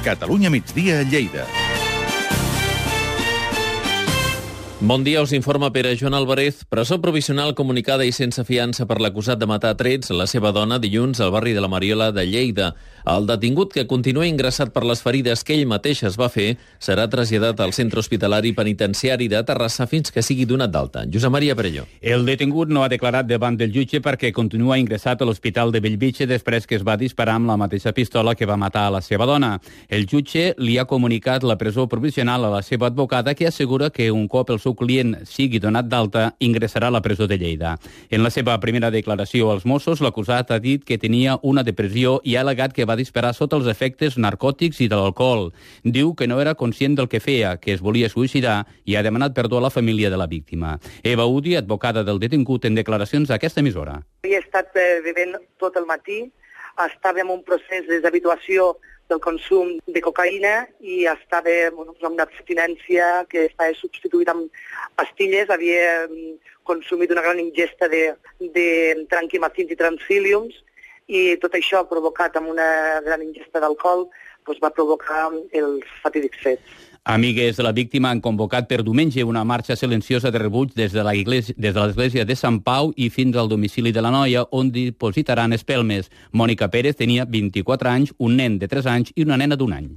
Catalunya migdia a Lleida. Bon dia, us informa Pere Joan Alvarez. Presó provisional comunicada i sense fiança per l'acusat de matar a trets la seva dona dilluns al barri de la Mariola de Lleida. El detingut, que continua ingressat per les ferides que ell mateix es va fer, serà traslladat al centre hospitalari penitenciari de Terrassa fins que sigui donat d'alta. Josep Maria Perelló. El detingut no ha declarat davant del jutge perquè continua ingressat a l'Hospital de Bellvitge després que es va disparar amb la mateixa pistola que va matar a la seva dona. El jutge li ha comunicat la presó provisional a la seva advocada, que assegura que un cop el seu client sigui donat d'alta, ingressarà a la presó de Lleida. En la seva primera declaració als Mossos, l'acusat ha dit que tenia una depressió i ha al·legat que va disparar sota els efectes narcòtics i de l'alcohol. Diu que no era conscient del que feia, que es volia suïcidar, i ha demanat perdó a la família de la víctima. Eva Udi, advocada del detingut, en declaracions a aquesta emissora. He estat bevent tot el matí, estava en un procés de deshabituació del consum de cocaïna i estava en una abstinència que estava substituït amb pastilles. Havia consumit una gran ingesta de tranquimacins i transíliums i tot això provocat amb una gran ingesta d'alcohol va provocar els fatídics fets. Amigues de la víctima han convocat per diumenge una marxa silenciosa de rebuig des de l'església de Sant Pau i fins al domicili de la noia, on dipositaran espelmes. Mònica Pérez tenia 24 anys, un nen de 3 anys i una nena d'1 any.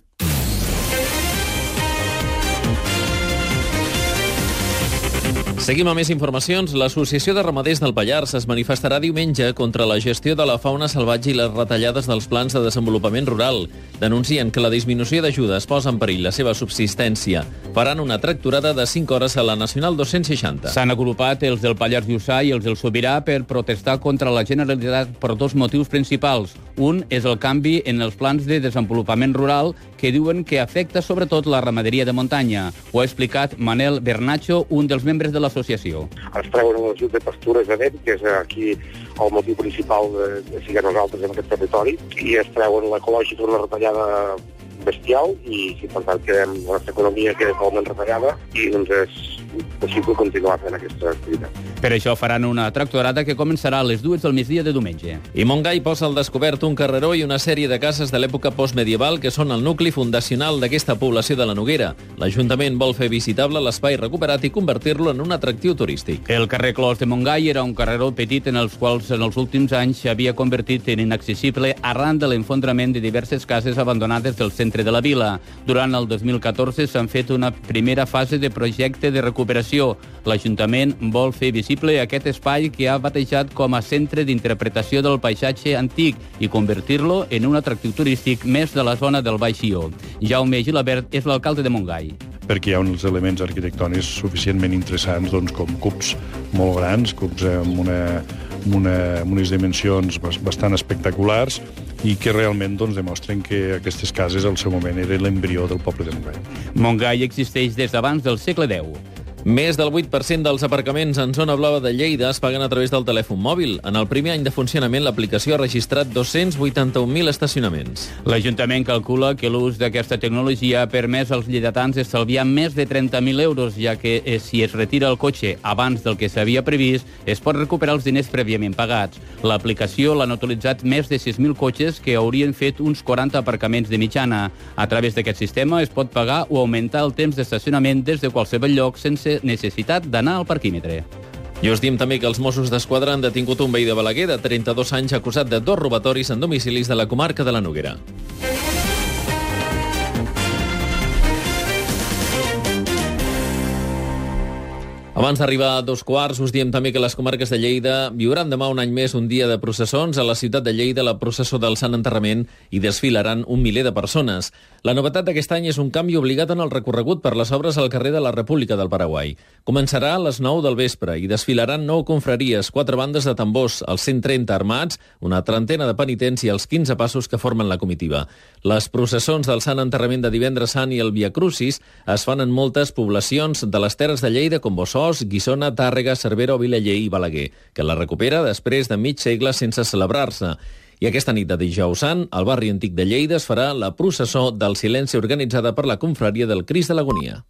Seguim amb més informacions. L'Associació de Ramaders del Pallars es manifestarà diumenge contra la gestió de la fauna salvatge i les retallades dels plans de desenvolupament rural. Denuncien que la disminució d'ajudes posa en perill la seva subsistència. Faran una tractorada de 5 hores a la Nacional 260. S'han agrupat els del Pallars Jussà i els del Sobirà per protestar contra la Generalitat per 2 motius principals. Un és el canvi en els plans de desenvolupament rural, que diuen que afecta sobretot la ramaderia de muntanya. Ho ha explicat Manel Bernacho, un dels membres de l'associació. Es treuen l'ajut de pastures de vent, que és aquí el motiu principal de ser nosaltres en aquest territori, i es treuen l'ecològic d'una retallada bestial i, per tant, quedem la nostra economia queda totalment retallada i doncs és possible continuar fent aquesta activitat. Per això faran una tractorada que començarà a les 2 del migdia de diumenge. I Montgai posa al descobert un carreró i una sèrie de cases de l'època postmedieval que són el nucli fundacional d'aquesta població de la Noguera. L'Ajuntament vol fer visitable l'espai recuperat i convertir-lo en un atractiu turístic. El carrer Clos de Montgai era un carreró petit en els quals en els últims anys s'havia convertit en inaccessible arran de l'enfondrament de diverses cases abandonades del centre de la vila. Durant el 2014 s'han fet una primera fase de projecte de recuperació. L'Ajuntament vol fer visible aquest espai que ha batejat com a centre d'interpretació del paisatge antic i convertir-lo en un atractiu turístic més de la zona del Baix Sió. Jaume Gilabert és l'alcalde de Montgai. Perquè hi ha uns elements arquitectònics suficientment interessants, com cubs molt grans, cubs amb unes dimensions bastant espectaculars i que realment demostren que aquestes cases al seu moment eren l'embrió del poble de Montgai. Montgai existeix des d'abans del segle X. Més del 8% dels aparcaments en zona blava de Lleida es paguen a través del telèfon mòbil. En el primer any de funcionament, l'aplicació ha registrat 281.000 estacionaments. L'Ajuntament calcula que l'ús d'aquesta tecnologia ha permès als lleidatans estalviar més de 30.000 euros, ja que si es retira el cotxe abans del que s'havia previst, es pot recuperar els diners prèviament pagats. L'aplicació l'han utilitzat més de 6.000 cotxes que haurien fet uns 40 aparcaments de mitjana. A través d'aquest sistema es pot pagar o augmentar el temps d'estacionament des de qualsevol lloc sense necessitat d'anar al parquímetre. I us diem també que els Mossos d'Esquadra han detingut un veí de Balaguer de 32 anys acusat de 2 robatoris en domicilis de la comarca de la Noguera. Abans d'arribar a 2:15, us diem també que les comarques de Lleida viuran demà un any més un dia de processons. A la ciutat de Lleida, la processó del Sant Enterrament, hi desfilaran 1 miler de persones. La novetat d'aquest any és un canvi obligat en el recorregut per les obres al carrer de la República del Paraguai. Començarà a les 9 del vespre i desfilaran 9 confraries, 4 bandes de tambors, els 130 armats, una trentena de penitents i els 15 passos que formen la comitiva. Les processons del Sant Enterrament de Divendres Sant i el Via Crucis es fan en moltes poblacions de les terres de Lleida, com Bossó, Guissona, Tàrrega, Cervera, Vilaller i Balaguer, que la recupera després de mig segle sense celebrar-se. I aquesta nit de Dijous Sant, al barri antic de Lleida es farà la processó del silenci organitzada per la confraria del Crist de l'Agonia.